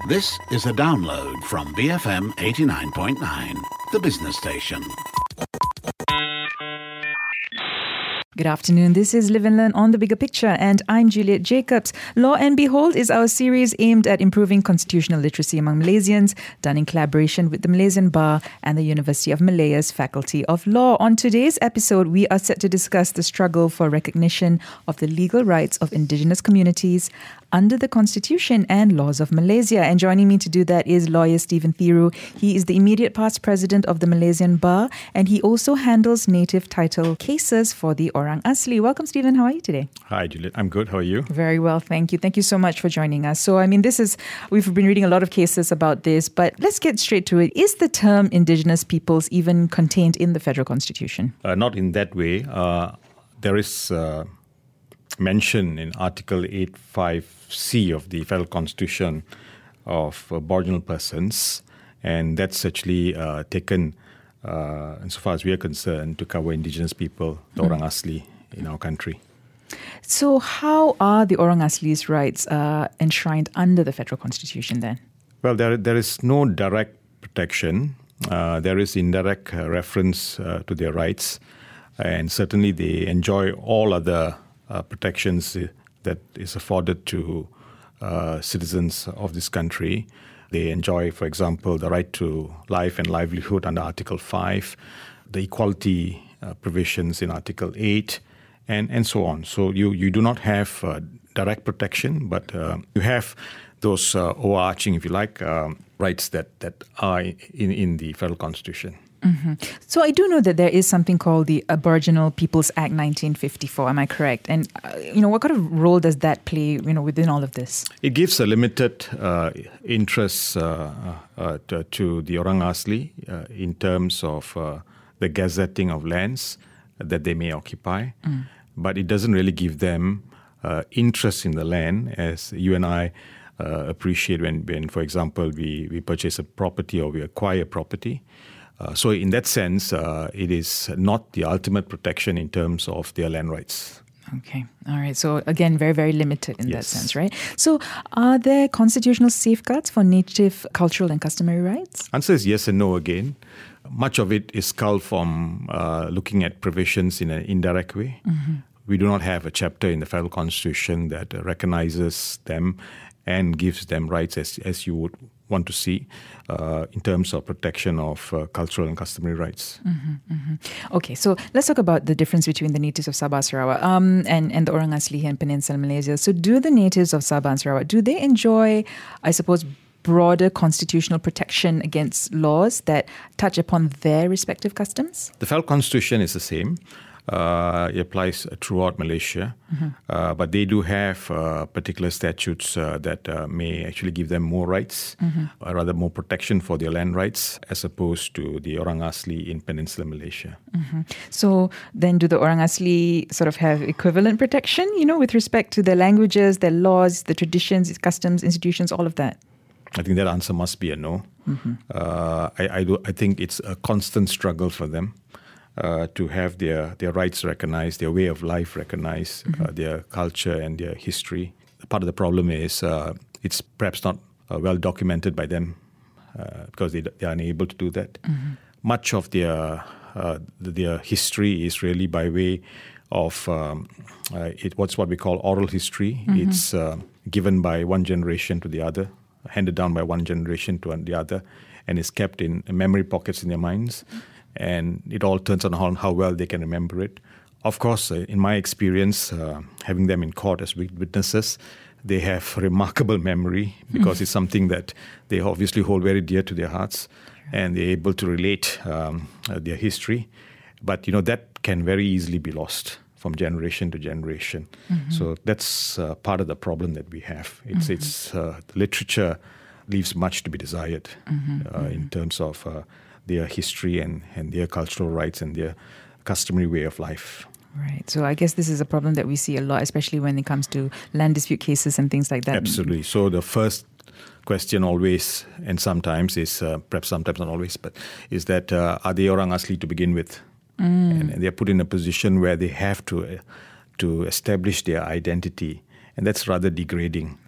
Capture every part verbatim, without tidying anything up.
This is a download from B F M eighty-nine point nine, the business station. Good afternoon. This is Live and Learn on The Bigger Picture, and I'm Juliet Jacobs. Law and Behold is our series aimed at improving constitutional literacy among Malaysians, done in collaboration with the Malaysian Bar and the University of Malaya's Faculty of Law. On today's episode, we are set to discuss the struggle for recognition of the legal rights of indigenous communities under the Constitution and laws of Malaysia. And joining me to do that is lawyer Stephen Thiru. He is the immediate past president of the Malaysian Bar, and he also handles native title cases for the Orang Asli. Welcome, Stephen. How are you today? Hi, Juliet. I'm good. How are you? Very well, thank you. Thank you so much for joining us. So, I mean, this is, we've been reading a lot of cases about this, but let's get straight to it. Is the term indigenous peoples even contained in the Federal Constitution? Uh, not in that way. Uh, there is uh, mention in Article eighty-five C of the Federal Constitution of Aboriginal persons, and that's actually uh, taken, uh, insofar as we are concerned, to cover indigenous people, the mm. Orang Asli in our country. So how are the Orang Asli's rights uh, enshrined under the Federal Constitution then? Well, there there is no direct protection. Uh, there is indirect uh, reference uh, to their rights, and certainly they enjoy all other uh, protections that is afforded to uh, citizens of this country. They enjoy, for example, the right to life and livelihood under Article five, the equality uh, provisions in Article eight, and, and so on. So you, you do not have uh, direct protection, but uh, you have those uh, overarching, if you like, um, rights that, that are in, in the Federal Constitution. Mm-hmm. So I do know that there is something called the Aboriginal Peoples Act nineteen fifty-four. Am I correct? And uh, you know, what kind of role does that play, you know, within all of this? It gives a limited uh, interest uh, uh, to, to the Orang Asli uh, in terms of uh, the gazetting of lands that they may occupy, mm. but it doesn't really give them uh, interest in the land, as you and I uh, appreciate when, when, for example, we we purchase a property or we acquire property. Uh, so in that sense, uh, it is not the ultimate protection in terms of their land rights. Okay. All right. So again, very, very limited in yes. that sense, right? So are there constitutional safeguards for native cultural and customary rights? Answer is yes and no again. Much of it is culled from uh, looking at provisions in an indirect way. Mm-hmm. We do not have a chapter in the Federal Constitution that uh, recognizes them and gives them rights as, as you would want to see uh, in terms of protection of uh, cultural and customary rights. Mm-hmm, mm-hmm. Okay, so let's talk about the difference between the natives of Sabah Sarawak um, and, and the Orang Asli in Peninsular Malaysia. So do the natives of Sabah and Sarawak, do they enjoy, I suppose, broader constitutional protection against laws that touch upon their respective customs? The Federal Constitution is the same. Uh, it applies throughout Malaysia, mm-hmm. uh, but they do have uh, particular statutes uh, that uh, may actually give them more rights, mm-hmm. or rather more protection for their land rights, as opposed to the Orang Asli in Peninsular Malaysia. Mm-hmm. So then do the Orang Asli sort of have equivalent protection, you know, with respect to their languages, their laws, the traditions, customs, institutions, all of that? I think that answer must be a no. Mm-hmm. Uh, I, I, do, I think it's a constant struggle for them. Uh, to have their, their rights recognized, their way of life recognized, mm-hmm. uh, their culture and their history. Part of the problem is uh, it's perhaps not uh, well documented by them uh, because they, they are unable to do that. Mm-hmm. Much of their uh, their history is really by way of um, uh, it, what's what we call oral history. Mm-hmm. It's uh, given by one generation to the other, handed down by one generation to the other, and is kept in memory pockets in their minds. And it all turns on how, how well they can remember it. Of course, uh, in my experience, uh, having them in court as witnesses, they have remarkable memory because mm. it's something that they obviously hold very dear to their hearts, and they're able to relate um, uh, their history. But, you know, that can very easily be lost from generation to generation. Mm-hmm. So that's uh, part of the problem that we have. It's, mm-hmm. it's uh, the literature leaves much to be desired mm-hmm. uh, mm-hmm. in terms of Uh, their history and, and their cultural rights and their customary way of life. Right. So I guess this is a problem that we see a lot, especially when it comes to land dispute cases and things like that. Absolutely. So the first question always, and sometimes is, uh, perhaps sometimes not always, but is that uh, are they Orang Asli to begin with? Mm. And, and they're put in a position where they have to, uh, to establish their identity. And that's rather degrading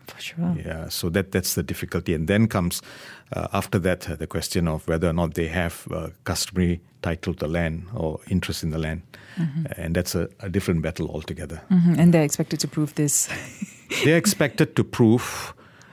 For sure. Yeah, so that that's the difficulty. And then comes, uh, after that, uh, the question of whether or not they have uh, customary title to the land or interest in the land. Mm-hmm. And that's a, a different battle altogether. Mm-hmm. And they're expected to prove this. They're expected to prove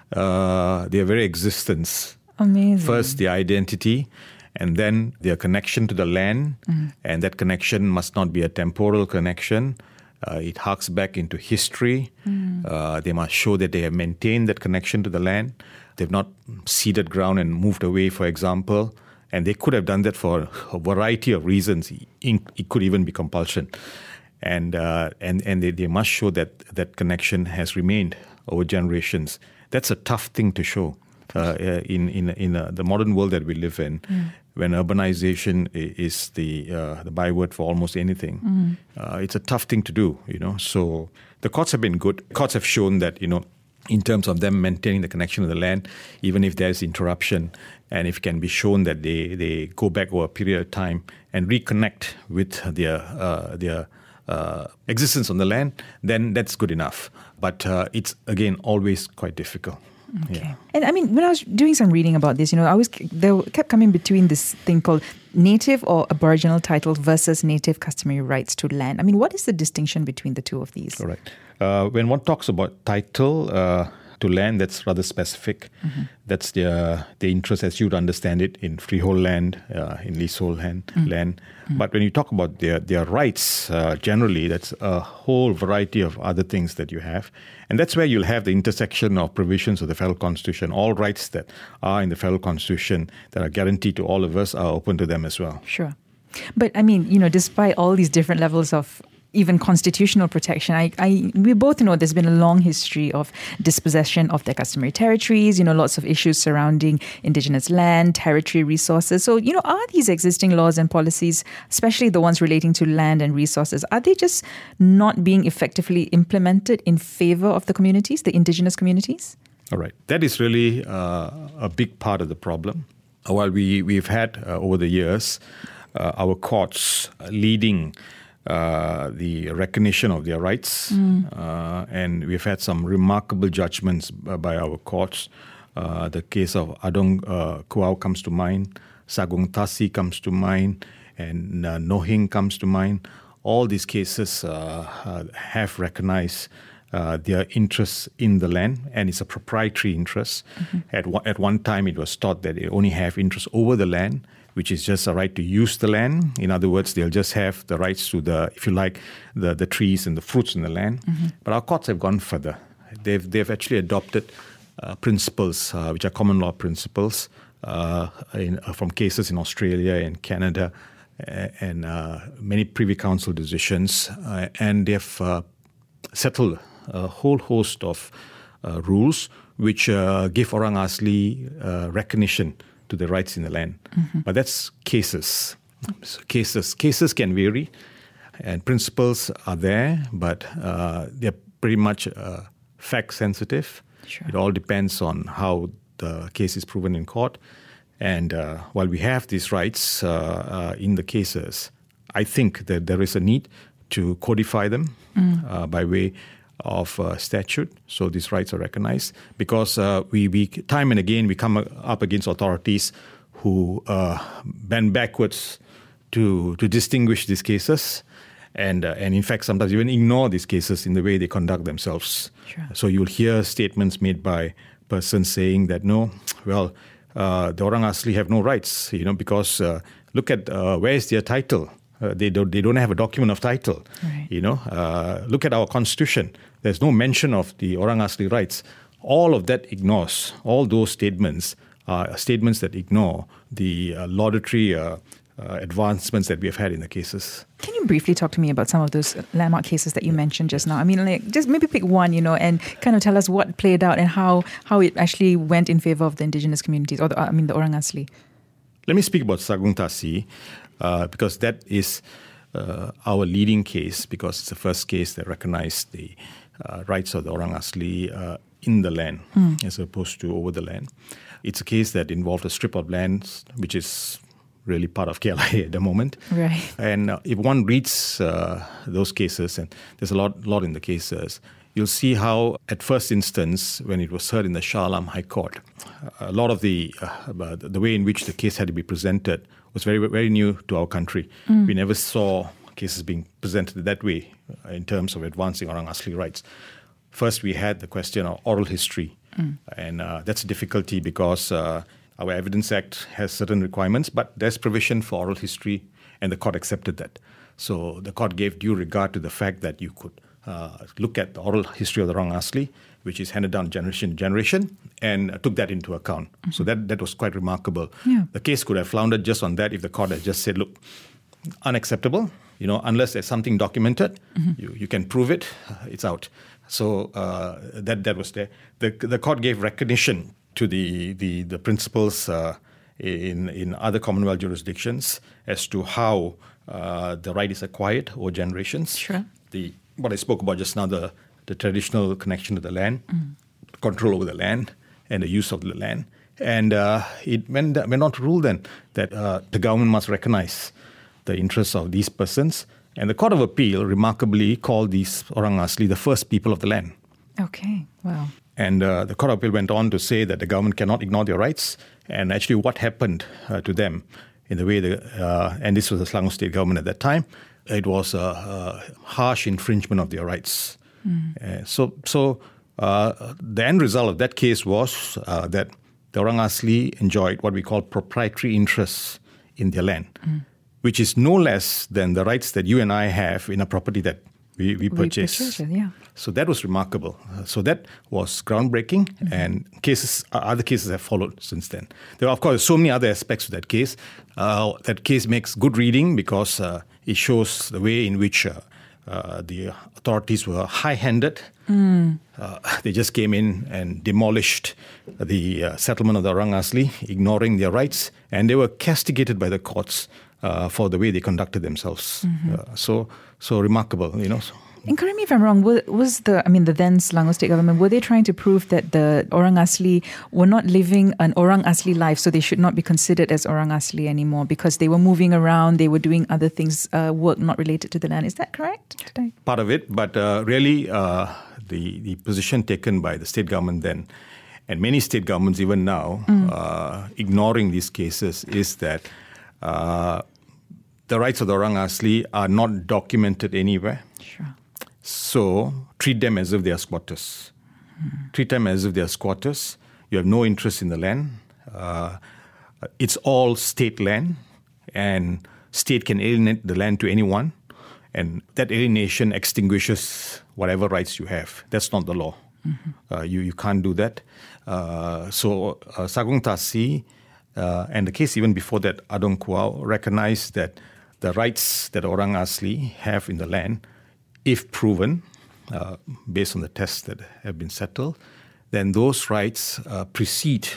uh, their very existence. Amazing. First, the identity, and then their connection to the land. Mm-hmm. And that connection must not be a temporal connection. Uh, it harks back into history. Mm. Uh, they must show that they have maintained that connection to the land. They've not ceded ground and moved away, for example. And they could have done that for a variety of reasons. It could even be compulsion. And uh, and, and they, they must show that that connection has remained over generations. That's a tough thing to show uh, in, in, in uh, the modern world that we live in. Mm. When urbanization is the uh, the byword for almost anything, mm. uh, it's a tough thing to do, you know. So the courts have been good. Courts have shown that, you know, in terms of them maintaining the connection to the land, even if there's interruption, and if it can be shown that they, they go back over a period of time and reconnect with their uh, their uh, existence on the land, then that's good enough. But uh, it's, again, always quite difficult. Okay. Yeah. And I mean, when I was doing some reading about this, you know, I always there kept coming between this thing called native or aboriginal title versus native customary rights to land. I mean, what is the distinction between the two of these? All right. Uh, when one talks about title uh, to land, that's rather specific. Mm-hmm. That's the the interest, as you'd understand it, in freehold land, uh, in leasehold land. Mm-hmm. land. Mm-hmm. But when you talk about their their rights, uh, generally, that's a whole variety of other things that you have. And that's where you'll have the intersection of provisions of the Federal Constitution. All rights that are in the Federal Constitution that are guaranteed to all of us are open to them as well. Sure. But I mean, you know, despite all these different levels of even constitutional protection, I, I, we both know there's been a long history of dispossession of their customary territories, you know, lots of issues surrounding indigenous land, territory resources. So, you know, are these existing laws and policies, especially the ones relating to land and resources, are they just not being effectively implemented in favor of the communities, the indigenous communities? All right. That is really uh, a big part of the problem. While we, we've had uh, over the years uh, our courts leading Uh, the recognition of their rights. Mm. Uh, and we've had some remarkable judgments by our courts. Uh, the case of Adong uh, Kuau comes to mind, Sagung Tasi comes to mind, and uh, Nohing comes to mind. All these cases uh, uh, have recognized uh, their interests in the land, and it's a proprietary interest. Mm-hmm. At, one, at one time, it was thought that they only have interest over the land, which is just a right to use the land. In other words, they'll just have the rights to the, if you like, the, the trees and the fruits in the land. Mm-hmm. But our courts have gone further. They've they've actually adopted uh, principles, uh, which are common law principles, uh, in, uh, from cases in Australia and Canada, uh, and uh, many Privy Council decisions, uh, and they've uh, settled a whole host of uh, rules which uh, give Orang Asli uh, recognition to the rights in the land. Mm-hmm. But that's cases. So cases cases can vary, and principles are there, but uh, they're pretty much uh, fact-sensitive. Sure. It all depends on how the case is proven in court. And uh, while we have these rights uh, uh, in the cases, I think that there is a need to codify them mm. uh, by way of uh, statute, so these rights are recognized, because uh, we, we time and again we come up against authorities who uh, bend backwards to to distinguish these cases, and uh, and in fact sometimes even ignore these cases in the way they conduct themselves. Sure. So you'll hear statements made by persons saying that no, well, uh, the Orang Asli have no rights, you know, because uh, look at uh, where is their title. Uh, they don't. They don't have a document of title. Right. You know, uh, look at our constitution. There's no mention of the Orang Asli rights. All of that ignores. All those statements are statements that ignore the uh, laudatory uh, uh, advancements that we have had in the cases. Can you briefly talk to me about some of those landmark cases that you mentioned just now? I mean, like, just maybe pick one, you know, and kind of tell us what played out and how how it actually went in favor of the indigenous communities, or the, I mean, the Orang Asli. Let me speak about Sagung Tasi. Uh, because that is uh, our leading case, because it's the first case that recognized the uh, rights of the Orang Asli uh, in the land mm. as opposed to over the land. It's a case that involved a strip of land which is really part of K L I at the moment. Right. And uh, if one reads uh, those cases, and there's a lot, lot in the cases, you'll see how, at first instance, when it was heard in the Shah Alam High Court, a lot of the uh, the way in which the case had to be presented was very, very new to our country. Mm. We never saw cases being presented that way in terms of advancing Orang Asli rights. First, we had the question of oral history. Mm. And uh, that's a difficulty because uh, our Evidence Act has certain requirements, but there's provision for oral history, and the court accepted that. So the court gave due regard to the fact that you could uh, look at the oral history of the Orang Asli, which is handed down generation to generation, and uh, took that into account. Mm-hmm. So that, that was quite remarkable. Yeah. The case could have floundered just on that if the court had just said, look, unacceptable, you know, unless there's something documented, mm-hmm. you, you can prove it, uh, it's out. So uh, that that was there. The the court gave recognition to the the, the principles uh, in in other Commonwealth jurisdictions as to how uh, the right is acquired over generations. Sure. The what I spoke about just now, the the traditional connection to the land, mm. control over the land, and the use of the land. And uh, it went went on to rule then that uh, the government must recognize the interests of these persons. And the Court of Appeal remarkably called these Orang Asli the first people of the land. Okay, wow. And uh, the Court of Appeal went on to say that the government cannot ignore their rights. And actually what happened uh, to them in the way, the, uh, and this was the Selangor state government at that time, it was a, a harsh infringement of their rights. Mm. Uh, so so uh, the end result of that case was uh, that the Orang Asli enjoyed what we call proprietary interests in their land. Mm. Which is no less than the rights that you and I have in a property that we, we purchase. We purchase it, yeah. So that was remarkable. Uh, so that was groundbreaking, mm-hmm. and cases, uh, other cases have followed since then. There are, of course, so many other aspects to that case. Uh, that case makes good reading because uh, it shows the way in which uh, uh, the authorities were high-handed. Mm. Uh, they just came in and demolished the uh, settlement of the Orang Asli, ignoring their rights, and they were castigated by the courts Uh, for the way they conducted themselves. Mm-hmm. Uh, so so remarkable, you know. And correct me if I'm wrong, was the, I mean, the then Selangor state government, were they trying to prove that the Orang Asli were not living an Orang Asli life, so they should not be considered as Orang Asli anymore because they were moving around, they were doing other things, uh, work not related to the land. Is that correct? Today? Part of it, but uh, really uh, the, the position taken by the state government then, and many state governments even now, mm. uh, ignoring these cases, is that Uh, the rights of the Orang Asli are not documented anywhere. Sure. So treat them as if they are squatters. Hmm. Treat them as if they are squatters. You have no interest in the land. Uh, it's all state land, and state can alienate the land to anyone, and that alienation extinguishes whatever rights you have. That's not the law. Mm-hmm. Uh, you, you can't do that. Uh, so uh, Sagung Tasi, Uh, and the case even before that, Adong Kuau, recognized that the rights that Orang Asli have in the land, if proven, uh, based on the tests that have been settled, then those rights uh, precede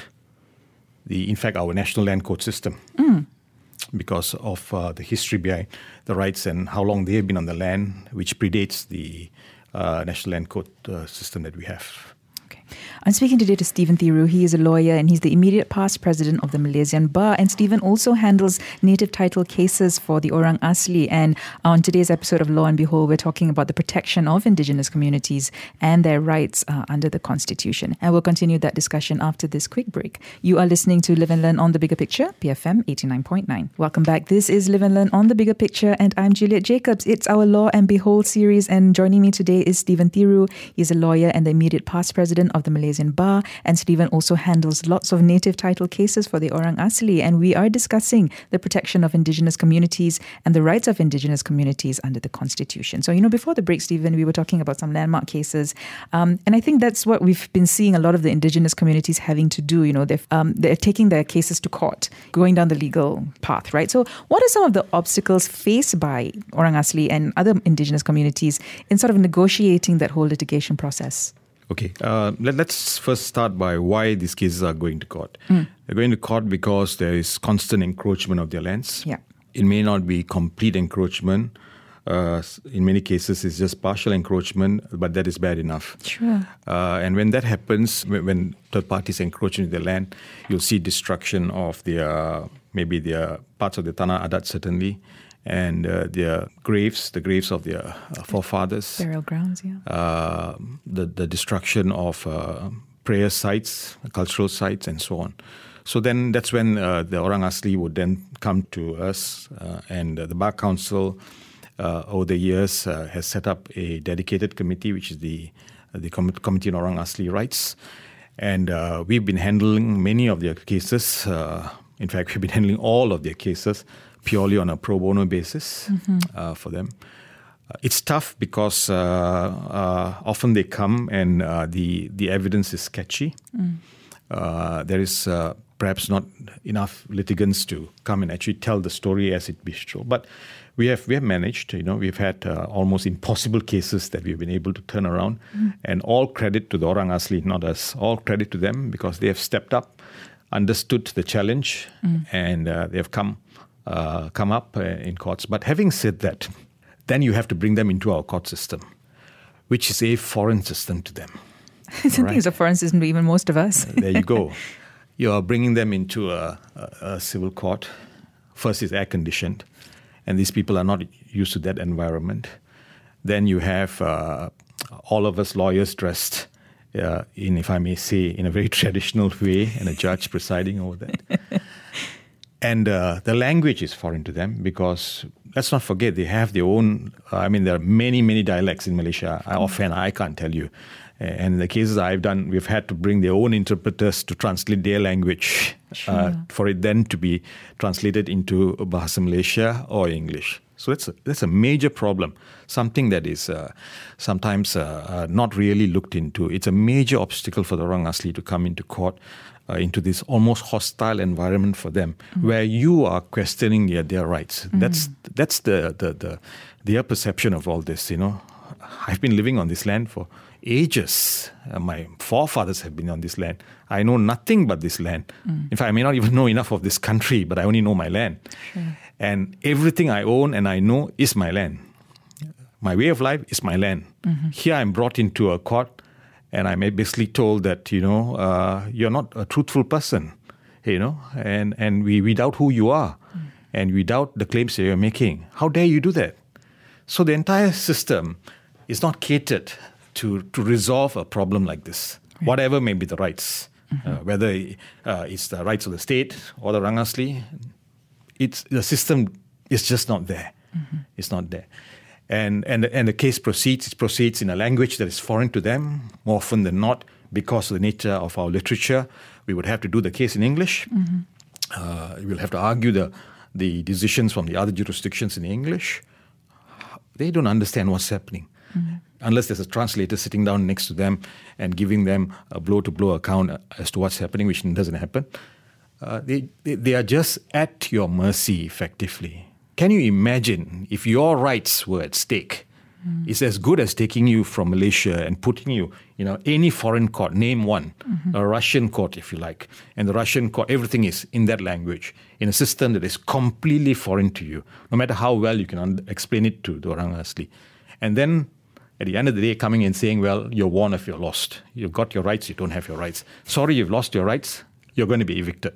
the, in fact, our national land code system. Mm. Because of uh, the history behind the rights and how long they have been on the land, which predates the uh, national land code uh, system that we have. I'm speaking today to Stephen Thiru. He is a lawyer and he's the immediate past president of the Malaysian Bar. And Stephen also handles native title cases for the Orang Asli. And on today's episode of Law and Behold, we're talking about the protection of indigenous communities and their rights uh, under the Constitution. And we'll continue that discussion after this quick break. You are listening to Live and Learn on the Bigger Picture, B F M eighty-nine point nine. Welcome back. This is Live and Learn on the Bigger Picture, and I'm Juliet Jacobs. It's our Law and Behold series, and joining me today is Stephen Thiru. He's a lawyer and the immediate past president of the Malaysian Bar, and Stephen also handles lots of native title cases for the Orang Asli, and we are discussing the protection of indigenous communities and the rights of indigenous communities under the Constitution. So, you know, before the break, Stephen, we were talking about some landmark cases, um, and I think that's what we've been seeing a lot of the indigenous communities having to do. You know, they're, um, they're taking their cases to court, going down the legal path, right? So what are some of the obstacles faced by Orang Asli and other indigenous communities in sort of negotiating that whole litigation process? Okay, uh, let, let's first start by why these cases are going to court. Mm. They're going to court because there is constant encroachment of their lands. Yeah. It may not be complete encroachment. Uh, in many cases, it's just partial encroachment, but that is bad enough. Sure. Uh, and when that happens, when, when third parties encroach into their land, you'll see destruction of their, maybe their parts of the Tanah Adat, certainly, and uh, their graves, the graves of their uh, forefathers. Burial grounds, yeah. Uh, the, the destruction of uh, prayer sites, cultural sites, and so on. So then that's when uh, the Orang Asli would then come to us, uh, and uh, the Bar Council uh, over the years uh, has set up a dedicated committee, which is the uh, the Com- Committee on Orang Asli Rights. And uh, we've been handling many of their cases. Uh, in fact, we've been handling all of their cases purely on a pro bono basis mm-hmm. uh, for them. Uh, it's tough because uh, uh, often they come and uh, the, the evidence is sketchy. Mm. Uh, there is uh, perhaps not enough litigants to come and actually tell the story as it be true. But we have we have managed. You know, we've had uh, almost impossible cases that we've been able to turn around, mm. and all credit to the Orang Asli, not us. All credit to them because they have stepped up, understood the challenge, mm. and uh, they have come uh, come up uh, in courts. But having said that, then you have to bring them into our court system, which is a foreign system to them. I think it's a foreign system to even most of us. There you go. You are bringing them into a, a, a civil court. First, it's air-conditioned, and these people are not used to that environment. Then you have uh, all of us lawyers dressed uh, in, if I may say, in a very traditional way, and a judge presiding over that. And uh, the language is foreign to them because, let's not forget, they have their own, uh, I mean, there are many, many dialects in Malaysia. I, offhand, I can't tell you. And in the cases I've done, we've had to bring their own interpreters to translate their language sure. uh, for it then to be translated into Bahasa Malaysia or English. So that's a, that's a major problem, something that is uh, sometimes uh, uh, not really looked into. It's a major obstacle for the Orang Asli to come into court, uh, into this almost hostile environment for them, mm. where you are questioning their, their rights. Mm. That's that's the, the, the their perception of all this, you know. I've been living on this land for ages. Uh, my forefathers have been on this land. I know nothing but this land. Mm. In fact, I may not even know enough of this country, but I only know my land. Sure. And everything I own and I know is my land. My way of life is my land. Mm-hmm. Here I'm brought into a court and I'm basically told that, you know, uh, you're not a truthful person, you know, and, and we, we doubt who you are mm. and we doubt the claims that you're making. How dare you do that? So the entire system is not catered to, to resolve a problem like this, right. whatever may be the rights, mm-hmm. uh, whether uh, it's the rights of the state or the Orang Asli, it's, the system is just not there. Mm-hmm. It's not there. And, and, and the case proceeds, it proceeds in a language that is foreign to them, more often than not, because of the nature of our literature. We would have to do the case in English. Mm-hmm. Uh, we'll have to argue the, the decisions from the other jurisdictions in English. They don't understand what's happening. Mm-hmm. Unless there's a translator sitting down next to them and giving them a blow-to-blow account as to what's happening, which doesn't happen. Uh, they, they they are just at your mercy, effectively. Can you imagine if your rights were at stake? Mm. It's as good as taking you from Malaysia and putting you, you know, any foreign court, name one, mm-hmm. a Russian court, if you like. And the Russian court, everything is in that language, in a system that is completely foreign to you, no matter how well you can un- explain it to the Orang Asli. And then at the end of the day, coming and saying, well, you're won if you're lost. You've got your rights, you don't have your rights. Sorry, you've lost your rights, you're going to be evicted.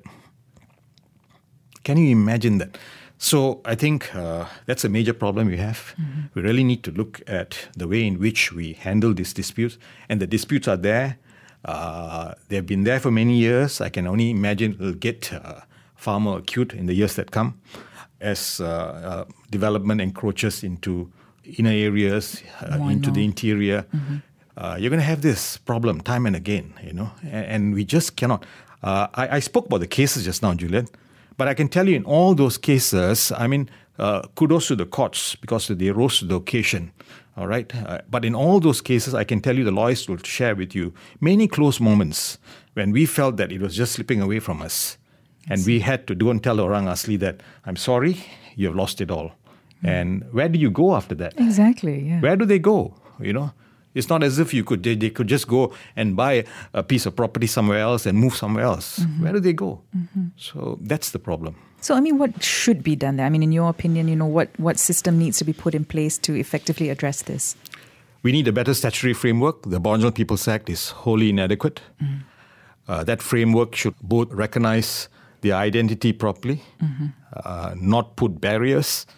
Can you imagine that? So I think uh, that's a major problem we have. Mm-hmm. We really need to look at the way in which we handle these disputes. And the disputes are there. Uh, they've been there for many years. I can only imagine it'll get uh, far more acute in the years that come as uh, uh, development encroaches into inner areas, uh, into the interior. Mm-hmm. Uh, you're going to have this problem time and again, you know, and, and we just cannot. Uh, I, I spoke about the cases just now, Juliet, but I can tell you in all those cases, I mean, uh, kudos to the courts because they rose to the occasion, all right? Uh, but in all those cases, I can tell you the lawyers will share with you many close moments when we felt that it was just slipping away from us. And we had to do and tell the Orang Asli that, I'm sorry, you have lost it all. And where do you go after that? Exactly, yeah. Where do they go? You know, it's not as if you could they, they could just go and buy a piece of property somewhere else and move somewhere else. Mm-hmm. Where do they go? Mm-hmm. So that's the problem. So, I mean, what should be done there? I mean, in your opinion, you know, what, what system needs to be put in place to effectively address this? We need a better statutory framework. The Aboriginal People's Act is wholly inadequate. Mm-hmm. Uh, that framework should both recognize their identity properly, mm-hmm. uh, not put barriers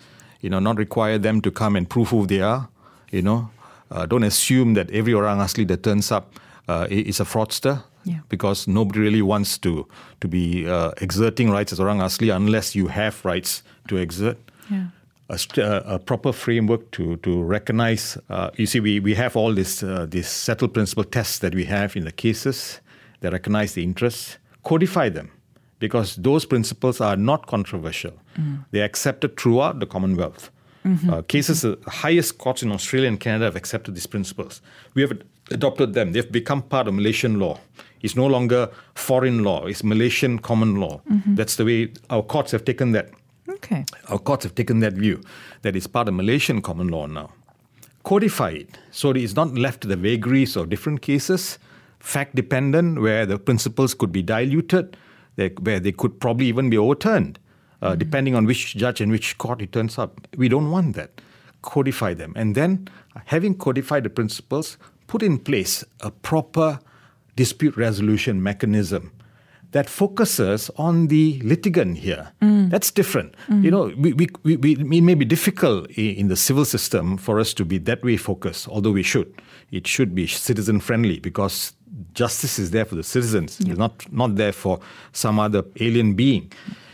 You know, not require them to come and prove who they are. You know, uh, don't assume that every orang asli that turns up uh, is a fraudster. Yeah. Because nobody really wants to to be uh, exerting rights as orang asli unless you have rights to exert. Yeah. A, a proper framework to to recognize. Uh, you see, we we have all this uh, this settled principle tests that we have in the cases that recognize the interests. Codify them, because those principles are not controversial. Mm. They are accepted throughout the Commonwealth. Mm-hmm. Uh, cases, mm-hmm. the highest courts in Australia and Canada have accepted these principles. We have adopted them. They've become part of Malaysian law. It's no longer foreign law. It's Malaysian common law. Mm-hmm. That's the way our courts have taken that. Okay. Our courts have taken that view, that it's part of Malaysian common law now. Codify it so that it's not left to the vagaries of different cases, fact-dependent, where the principles could be diluted, where they could probably even be overturned, uh, mm-hmm. depending on which judge and which court it turns up. We don't want that. Codify them. And then, having codified the principles, put in place a proper dispute resolution mechanism that focuses on the litigant here. Mm. That's different. Mm. You know, we, we, we, we, it may be difficult in the civil system for us to be that way focused, although we should. It should be citizen-friendly because justice is there for the citizens. Yep. It's not, not there for some other alien being.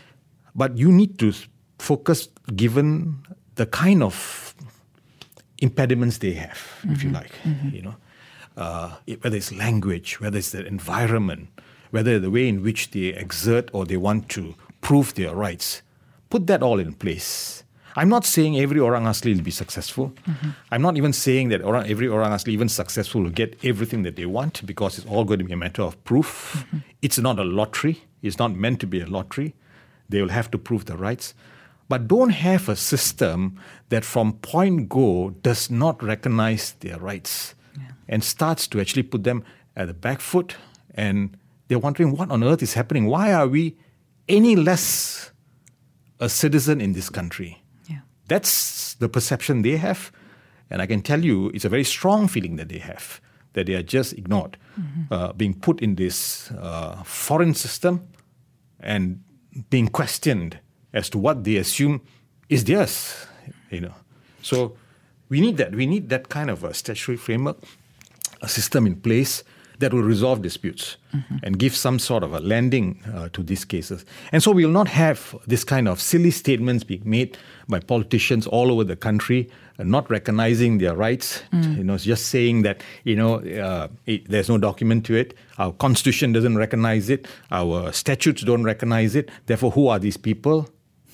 But you need to focus given the kind of impediments they have, mm-hmm. if you like, mm-hmm. you know. Uh, whether it's language, whether it's the environment, whether the way in which they exert or they want to prove their rights. Put that all in place. I'm not saying every orang asli will be successful. Mm-hmm. I'm not even saying that orang, every orang asli, even successful, will get everything that they want, because it's all going to be a matter of proof. Mm-hmm. It's not a lottery. It's not meant to be a lottery. They will have to prove the rights. But don't have a system that from point go does not recognize their rights. Yeah. And starts to actually put them at the back foot, and they're wondering what on earth is happening. Why are we any less a citizen in this country? Yeah. That's the perception they have. And I can tell you it's a very strong feeling that they have, that they are just ignored, mm-hmm. uh, being put in this uh, foreign system and being questioned as to what they assume is theirs. You know, so we need that. We need that kind of a statutory framework, a system in place that will resolve disputes mm-hmm. and give some sort of a landing uh, to these cases. And so we will not have this kind of silly statements being made by politicians all over the country, uh, not recognizing their rights, mm. you know, just saying that, you know, uh, it, there's no document to it, our constitution doesn't recognize it, our statutes don't recognize it, therefore who are these people?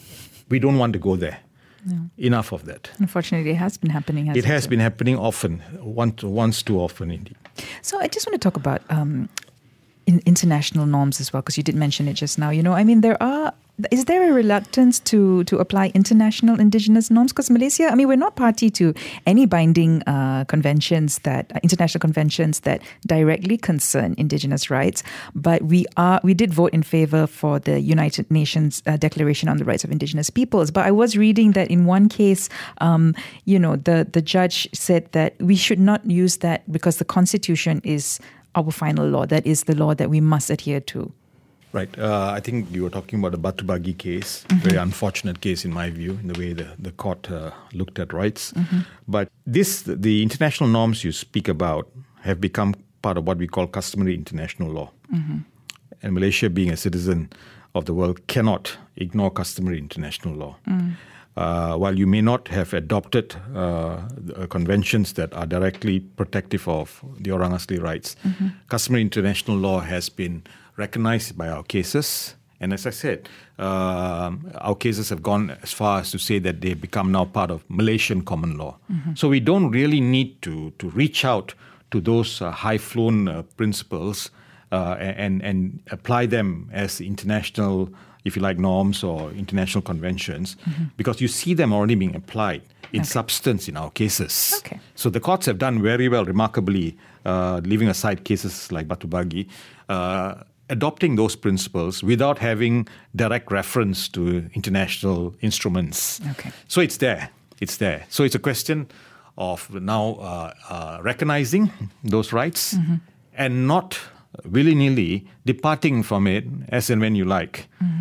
We don't want to go there. No. Enough of that. Unfortunately, it has been happening. Hasn't it has it? been happening often, once, once too often indeed. So I just want to talk about um, in international norms as well, because you did mention it just now. You know, I mean, there are. Is there a reluctance to to apply international indigenous norms? Because Malaysia, I mean, we're not party to any binding uh, conventions that uh, international conventions that directly concern indigenous rights. But we are we did vote in favor for the United Nations uh, Declaration on the Rights of Indigenous Peoples. But I was reading that in one case, um, you know, the the judge said that we should not use that because the Constitution is our final law. That is the law that we must adhere to. Right. Uh, I think you were talking about the Batu Bagi case, mm-hmm. very unfortunate case in my view, in the way the, the court uh, looked at rights. Mm-hmm. But this, the international norms you speak about have become part of what we call customary international law. Mm-hmm. And Malaysia, being a citizen of the world, cannot ignore customary international law. Mm. Uh, while you may not have adopted uh, conventions that are directly protective of the Orang Asli rights, mm-hmm. customary international law has been recognized by our cases. And as I said, uh, our cases have gone as far as to say that they become now part of Malaysian common law. Mm-hmm. So we don't really need to, to reach out to those uh, high-flown uh, principles uh, and, and apply them as international, if you like, norms or international conventions, mm-hmm. because you see them already being applied in okay. substance in our cases. Okay. So the courts have done very well, remarkably, uh, leaving aside cases like Batu Bagi, uh, adopting those principles without having direct reference to international instruments. Okay. So it's there. It's there. So it's a question of now uh, uh, recognizing those rights mm-hmm. and not willy-nilly departing from it as and when you like. Mm-hmm.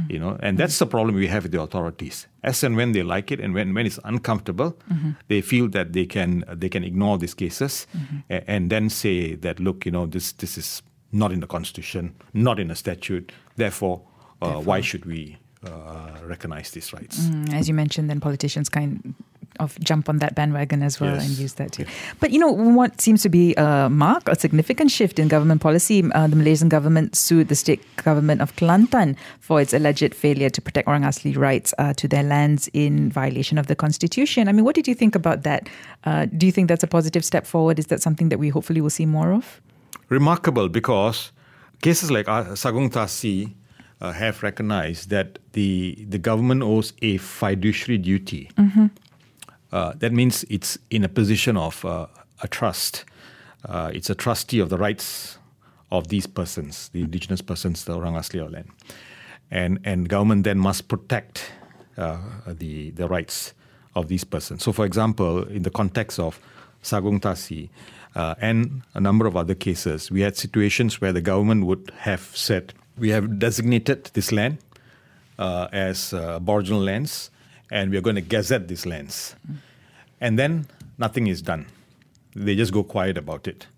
Mm. You know, and that's the problem we have with the authorities. As and when they like it, and when, when it's uncomfortable, mm-hmm. they feel that they can they can ignore these cases mm-hmm. and, and then say that, look, you know, this this is not in the Constitution, not in a statute. Therefore, uh, Therefore. why should we uh, recognize these rights? Mm, as you mentioned, then politicians kind of jump on that bandwagon as well yes. and use that too. Yeah. But, you know, what seems to be a mark, a significant shift in government policy, uh, the Malaysian government sued the state government of Kelantan for its alleged failure to protect Orang Asli rights uh, to their lands in violation of the Constitution. I mean, what did you think about that? Uh, do you think that's a positive step forward? Is that something that we hopefully will see more of? Remarkable, because cases like Sagung Tasi uh, have recognized that the, the government owes a fiduciary duty. Mm-hmm. Uh, that means it's in a position of uh, a trust. Uh, it's a trustee of the rights of these persons, the indigenous persons, the Orang Asli of land. And and government then must protect uh, the, the rights of these persons. So, for example, in the context of Sagung Tasi uh, and a number of other cases, we had situations where the government would have said, we have designated this land uh, as uh, Aboriginal lands, and we are going to gazette these lands. Mm. And then nothing is done. They just go quiet about it.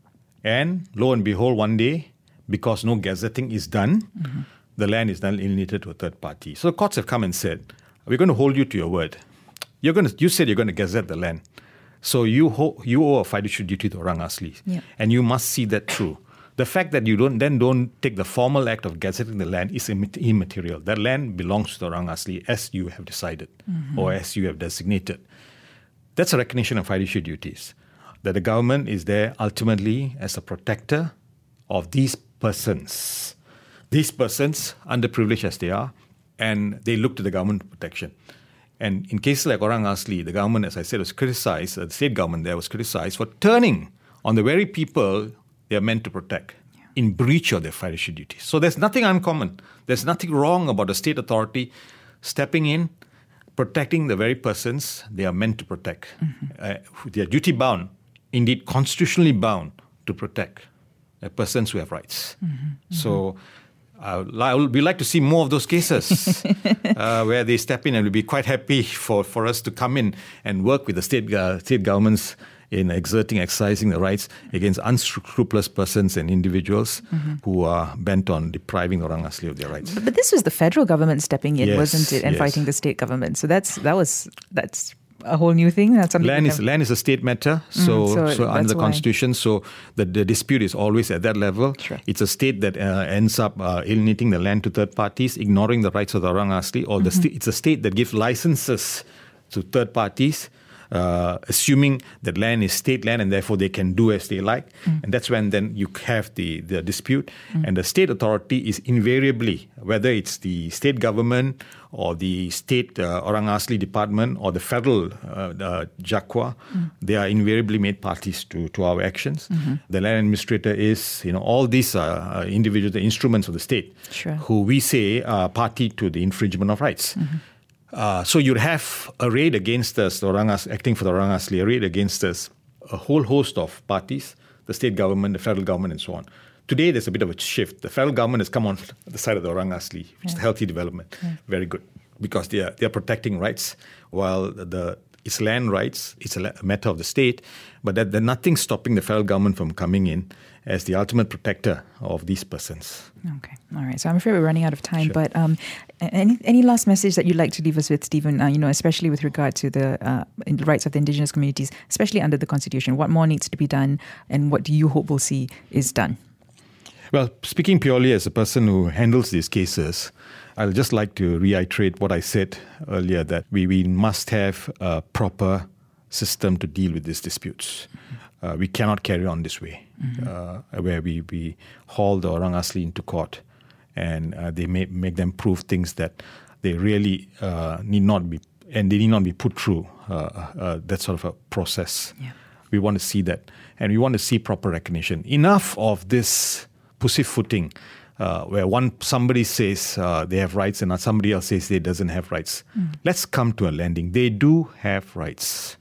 And lo and behold, one day, because no gazetting is done, mm-hmm. the land is then alienated to a third party. So the courts have come and said, we're going to hold you to your word. You're going to, you said you're going to gazette the land. So you, ho- you owe a fiduciary duty to Orang Asli. Yeah. And you must see that through. The fact that you don't then don't take the formal act of gazetting the land is immaterial. That land belongs to the Orang Asli as you have decided mm-hmm. or as you have designated. That's a recognition of fiduciary duties. That the government is there ultimately as a protector of these persons. These persons, underprivileged as they are, and they look to the government for protection. And in cases like Orang Asli, the government, as I said, was criticized, the state government there was criticized for turning on the very people they are meant to protect yeah. in breach of their fiduciary duties. So there's nothing uncommon. There's nothing wrong about a state authority stepping in, protecting the very persons they are meant to protect. Mm-hmm. Uh, they are duty-bound, indeed constitutionally bound to protect uh, persons who have rights. Mm-hmm. Mm-hmm. So uh, we'd like to see more of those cases uh, where they step in, and we'll be quite happy for, for us to come in and work with the state, uh, state governments in exerting, exercising the rights against unscrupulous persons and individuals mm-hmm. who are bent on depriving Orang Asli of their rights. But, but this was the federal government stepping in, yes, wasn't it, and yes. fighting the state government. So that's that was that's a whole new thing. That's something land is land is a state matter. So, mm, so, so under the why. Constitution, so the, the dispute is always at that level. Sure. It's a state that uh, ends up uh, alienating the land to third parties, ignoring the rights of the Orang Asli, or mm-hmm. the st- it's a state that gives licenses to third parties. Uh, assuming that land is state land and therefore they can do as they like. Mm. And that's when then you have the, the dispute. Mm. And the state authority is invariably, whether it's the state government or the state uh, Orang Asli department or the federal uh, uh, JAQUA, mm. they are invariably made parties to, to our actions. Mm-hmm. The land administrator is, you know, all these are uh, individuals, the instruments of the state, sure. who we say are party to the infringement of rights. Mm-hmm. Uh, so you'd have a raid against us, the Orang Asli, acting for the Orang Asli, a raid against us, a whole host of parties, the state government, the federal government, and so on. Today, there's a bit of a shift. The federal government has come on the side of the Orang Asli, which yeah. is healthy development. Yeah. Very good, because they are, they are protecting rights, while the it's land rights, it's a matter of the state, but that, there's nothing stopping the federal government from coming in as the ultimate protector of these persons. Okay. All right. So I'm afraid we're running out of time, sure. but um, any any last message that you'd like to leave us with, Stephen, uh, you know, especially with regard to the uh, rights of the indigenous communities, especially under the Constitution? What more needs to be done, and what do you hope we'll see is done? Well, speaking purely as a person who handles these cases, I'll just like to reiterate what I said earlier, that we, we must have a proper system to deal with these disputes. Mm-hmm. Uh, we cannot carry on this way, mm-hmm. uh, where we, we haul the Orang Asli into court and uh, they may make them prove things that they really uh, need not be, and they need not be put through uh, uh, that sort of a process. Yeah. We want to see that, and we want to see proper recognition. Enough of this pussyfooting, uh, where one somebody says uh, they have rights and somebody else says they doesn't have rights. Mm. Let's come to a landing. They do have rights.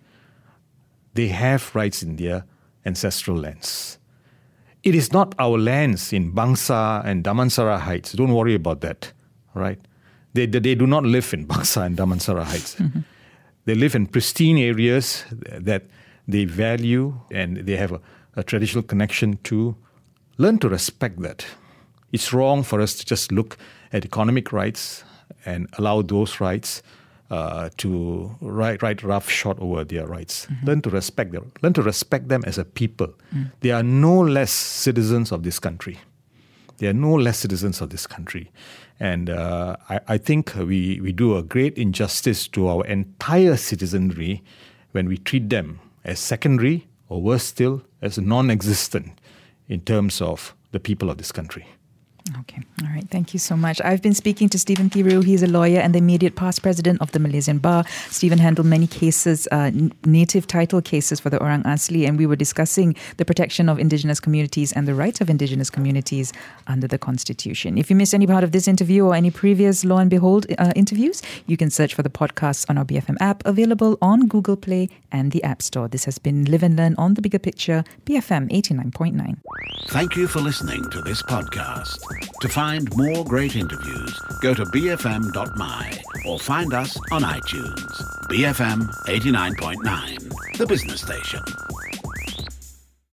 They have rights in their ancestral lands. It is not our lands in Bangsa and Damansara Heights. Don't worry about that, right? They, they, they do not live in Bangsar and Damansara Heights. Mm-hmm. They live in pristine areas that they value and they have a, a traditional connection to. Learn to respect that. It's wrong for us to just look at economic rights and allow those rights uh, to write, write rough shot over their rights. Mm-hmm. Learn to respect them. Learn to respect them as a people. Mm. They are no less citizens of this country. They are no less citizens of this country. And uh, I, I think we, we do a great injustice to our entire citizenry when we treat them as secondary, or worse still, as non-existent in terms of the people of this country. Okay. All right. Thank you so much. I've been speaking to Stephen Thiru. He's a lawyer and the immediate past president of the Malaysian Bar. Stephen handled many cases, uh, native title cases for the Orang Asli, and we were discussing the protection of indigenous communities and the rights of indigenous communities under the Constitution. If you missed any part of this interview or any previous Law and Behold uh, interviews, you can search for the podcasts on our B F M app, available on Google Play and the App Store. This has been Live and Learn on The Bigger Picture, B F M eighty-nine point nine. Thank you for listening to this podcast. To find more great interviews, go to b f m dot m y or find us on iTunes. B F M eighty-nine point nine, the business station.